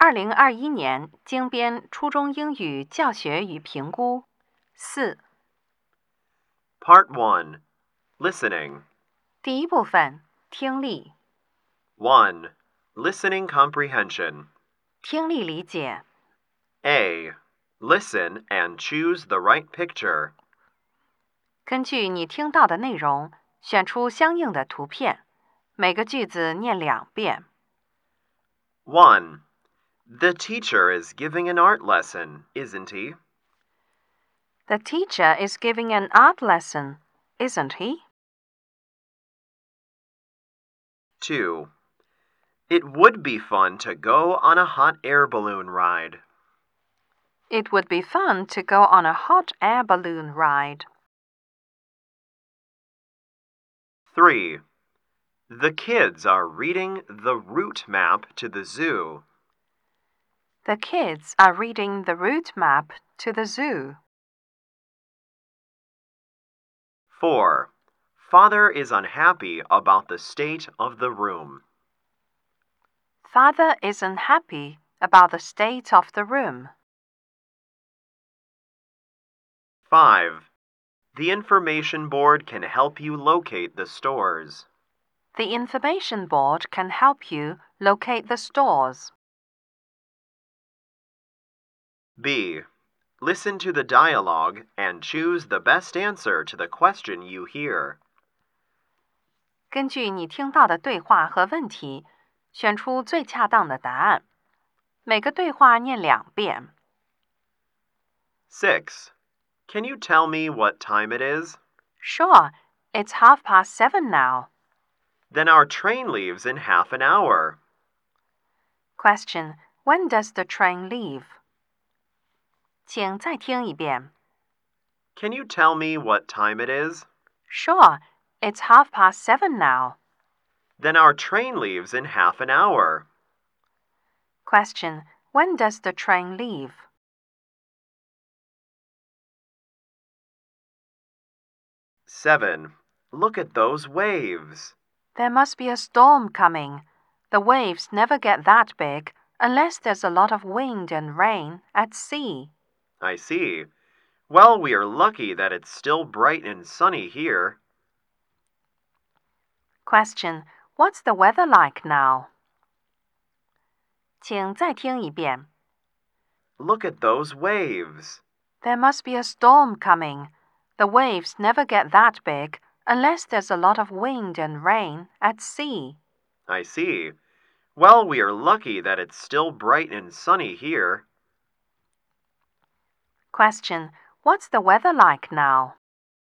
2021年精编初中英语教学与评估4 Part 1. Listening. 第一部分听力 1. Listening comprehension. 听力理解 A. Listen and choose the right picture. 根据你听到的内容选出相应的图片每个句子念2遍 1. The teacher is giving an art lesson, isn't he? The teacher is giving an art lesson, isn't he? 2. It would be fun to go on a hot air balloon ride. It would be fun to go on a hot air balloon ride. 3. The kids are reading the route map to the zoo. The kids are reading the route map to the zoo. 4. Father is unhappy about the state of the room. Father isn't happy about the state of the room. 5. The information board can help you locate the stores. The information board can help you locate the stores. B. Listen to the dialogue and choose the best answer to the question you hear. 根据你听到的对话和问题，选出最恰当的答案。每个对话念2遍。 6. Can you tell me what time it is? Sure, it's 7:30 now. Then our train leaves in half an hour. Question: When does the train leave? 请再听一遍。 Can you tell me what time it is? Sure, it's 7:30 now. Then our train leaves in half an hour. Question: When does the train leave? 7. Look at those waves. There must be a storm coming. The waves never get that big unless there's a lot of wind and rain at sea. I see. Well, we are lucky that it's still bright and sunny here. Question: What's the weather like now? 请再听一遍。 Look at those waves. There must be a storm coming. The waves never get that big unless there's a lot of wind and rain at sea. I see. Well, we are lucky that it's still bright and sunny here. Question: What's the weather like now?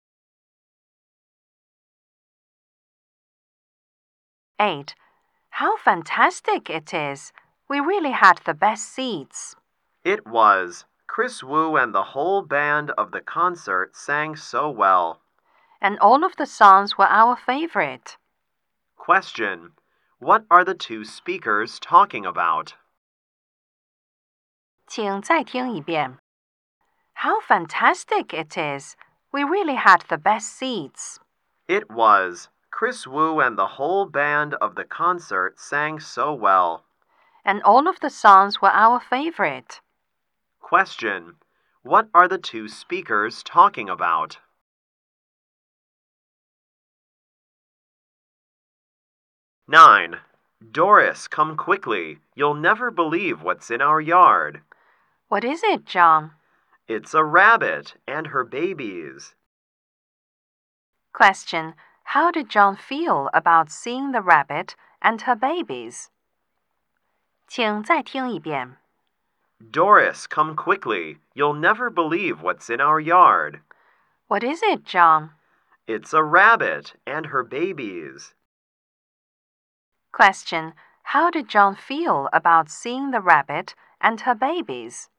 8. How fantastic it is! We really had the best seats. It was. Chris Wu and the whole band of the concert sang so well. And all of the songs were our favorite. Question: What are the two speakers talking about? 请再听一遍。 How fantastic it is! We really had the best seats. It was. Chris Wu and the whole band of the concert sang so well. And all of the songs were our favorite. Question: What are the two speakers talking about? 9. Doris, come quickly. You'll never believe what's in our yard. What is it, John? It's a rabbit and her babies. Question: How did John feel about seeing the rabbit and her babies? 请再听一遍。 Doris, come quickly. You'll never believe what's in our yard. What is it, John? It's a rabbit and her babies. Question: How did John feel about seeing the rabbit and her babies?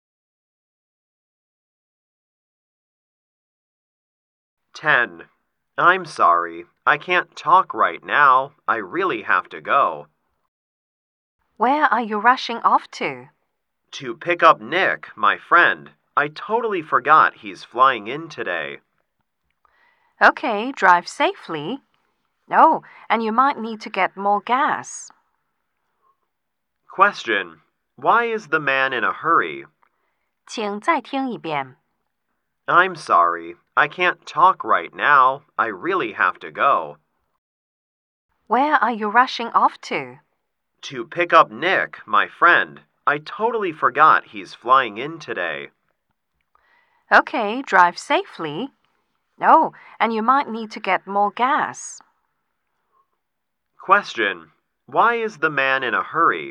10. I'm sorry. I can't talk right now. I really have to go. Where are you rushing off to? To pick up Nick, my friend. I totally forgot he's flying in today. Okay, drive safely. Oh, and you might need to get more gas. Question: Why is the man in a hurry? 请再听一遍。 I'm sorry, I can't talk right now. I really have to go. Where are you rushing off to? To pick up Nick, my friend. I totally forgot he's flying in today. Okay, drive safely. Oh, and you might need to get more gas. Question. Why is the man in a hurry?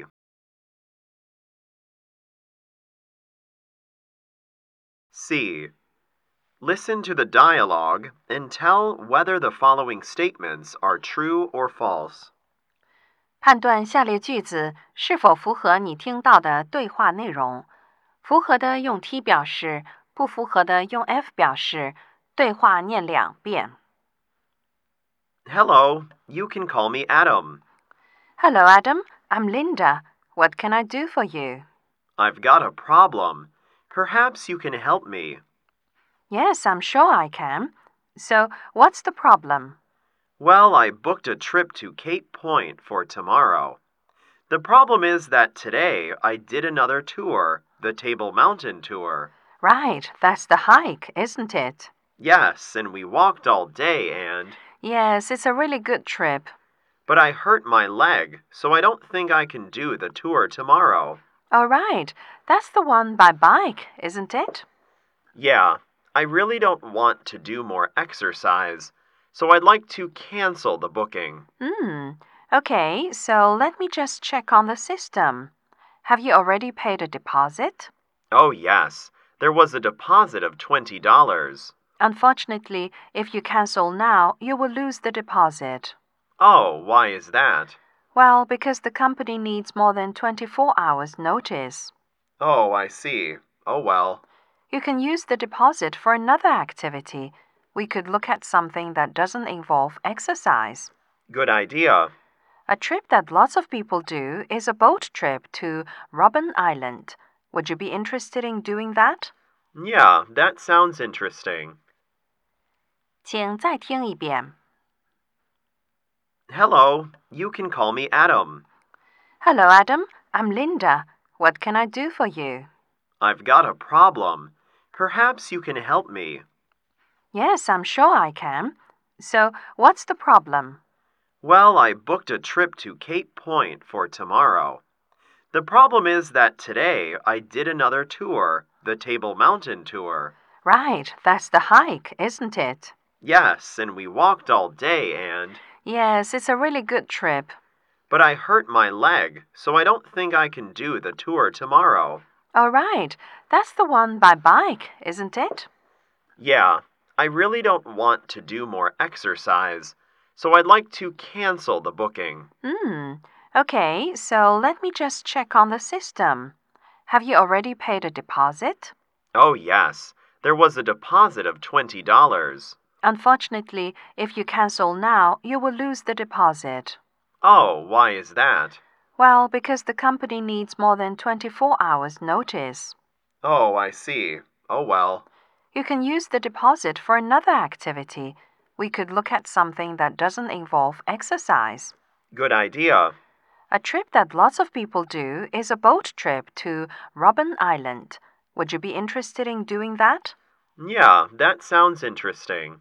C. Listen to the dialogue and tell whether the following statements are true or false. 判断下列句子是否符合你听到的对话内容。符合的用 T 表示，不符合的用 F 表示。对话念2遍。 Hello, you can call me Adam. Hello, Adam. I'm Linda. What can I do for you? I've got a problem. Perhaps you can help me. Yes, I'm sure I can. So, what's the problem? Well, I booked a trip to Cape Point for tomorrow. The problem is that today I did another tour, the Table Mountain tour. Right, that's the hike, isn't it? Yes, and we walked all day and... Yes, it's a really good trip. But I hurt my leg, so I don't think I can do the tour tomorrow. All right, that's the one by bike, isn't it? Yeah, I really don't want to do more exercise, so I'd like to cancel the booking. Okay, so let me just check on the system. Have you already paid a deposit? Oh, yes. There was a deposit of $20. Unfortunately, if you cancel now, you will lose the deposit. Oh, why is that? Well, because the company needs more than 24 hours notice. Oh, I see. Oh, well. You can use the deposit for another activity. We could look at something that doesn't involve exercise. Good idea. A trip that lots of people do is a boat trip to Robben Island. Would you be interested in doing that? Yeah, that sounds interesting. 请再听一遍。 Hello, you can call me Adam. Hello, Adam. I'm Linda. What can I do for you? I've got a problem. Perhaps you can help me. Yes, I'm sure I can. So, what's the problem? Well, I booked a trip to Cape Point for tomorrow. The problem is that today I did another tour, the Table Mountain tour. Right, that's the hike, isn't it? Yes, and we walked all day and... Yes, it's a really good trip. But I hurt my leg, so I don't think I can do the tour tomorrow. All right, that's the one by bike, isn't it? Yeah, I really don't want to do more exercise, so I'd like to cancel the booking. Okay, so let me just check on the system. Have you already paid a deposit? Oh, yes. There was a deposit of $20. Unfortunately, if you cancel now, you will lose the deposit. Oh, why is that? Well, because the company needs more than 24 hours notice. Oh, I see. Oh, well. You can use the deposit for another activity. We could look at something that doesn't involve exercise. Good idea. A trip that lots of people do is a boat trip to Robben Island. Would you be interested in doing that? Yeah, that sounds interesting.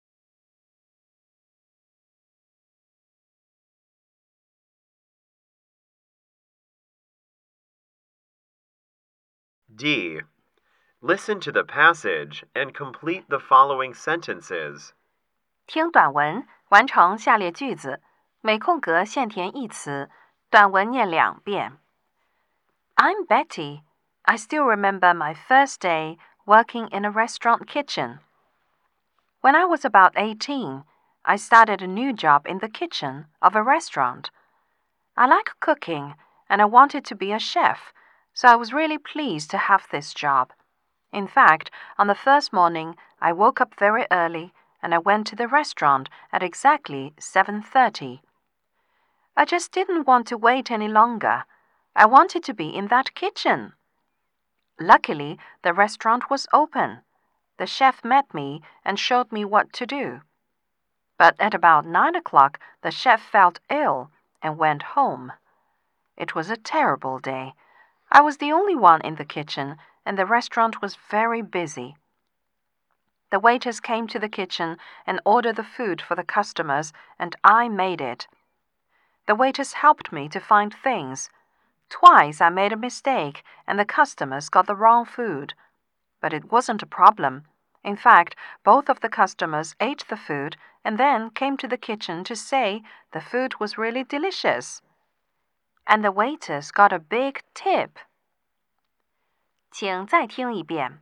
D. Listen to the passage and complete the following sentences. 听短文，完成下列句子，每空格现填一词，短文念2遍。I'm Betty. I still remember my first day working in a restaurant kitchen. When I was about 18, I started a new job in the kitchen of a restaurant. I like cooking, and I wanted to be a chef, so I was really pleased to have this job. In fact, on the first morning, I woke up very early and I went to the restaurant at exactly 7:30. I just didn't want to wait any longer. I wanted to be in that kitchen. Luckily, the restaurant was open. The chef met me and showed me what to do. But at about 9 o'clock, the chef felt ill and went home. It was a terrible day. I was the only one in the kitchen, and the restaurant was very busy. The waiters came to the kitchen and ordered the food for the customers, and I made it. The waiters helped me to find things. Twice I made a mistake, and the customers got the wrong food. But it wasn't a problem. In fact, both of the customers ate the food and then came to the kitchen to say the food was really delicious. And the waiters got a big tip. 请再听一遍.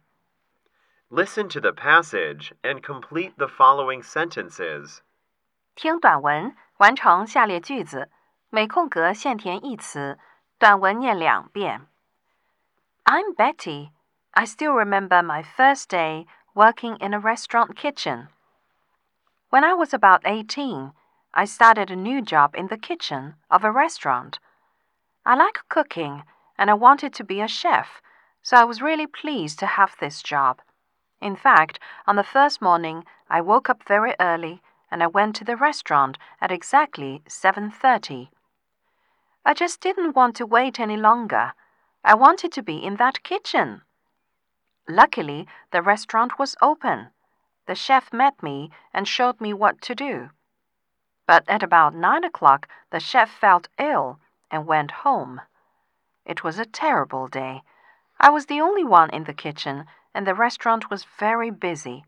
Listen to the passage and complete the following sentences. 听短文，完成下列句子，每空格现填一词，短文念2遍。I'm Betty. I still remember my first day working in a restaurant kitchen. When I was about 18, I started a new job in the kitchen of a restaurant. I like cooking, and I wanted to be a chef, so I was really pleased to have this job. In fact, on the first morning, I woke up very early and I went to the restaurant at exactly 7:30. I just didn't want to wait any longer. I wanted to be in that kitchen. Luckily, the restaurant was open. The chef met me and showed me what to do. But at about 9 o'clock, the chef felt ill and went home. It was a terrible day. I was the only one in the kitchen, and the restaurant was very busy.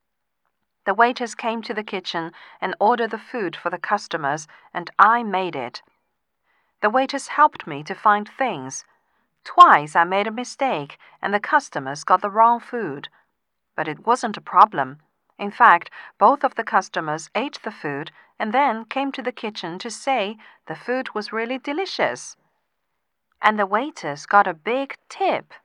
The waiters came to the kitchen and ordered the food for the customers, and I made it. The waiters helped me to find things. Twice I made a mistake, and the customers got the wrong food. But it wasn't a problem. In fact, both of the customers ate the food and then came to the kitchen to say the food was really delicious. And the waiters got a big tip.